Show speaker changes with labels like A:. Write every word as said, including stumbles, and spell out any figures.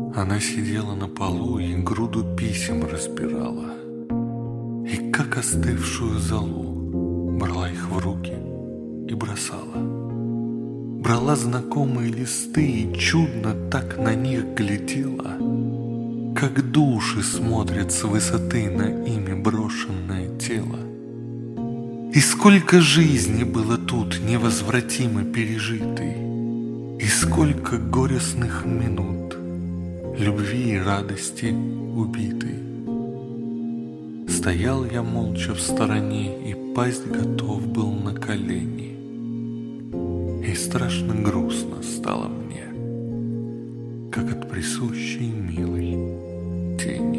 A: Она сидела на полу и груду писем разбирала, и как остывшую золу брала их в руки и бросала. Брала знакомые листы и чудно так на них глядела, как души смотрят с высоты на ими брошенное тело. И сколько жизни было тут невозвратимо пережитой, и сколько горестных минут, любви и радости убитой. Стоял я молча в стороне и пасть готов был на колени. И страшно грустно стало мне, как от присущей милой тени.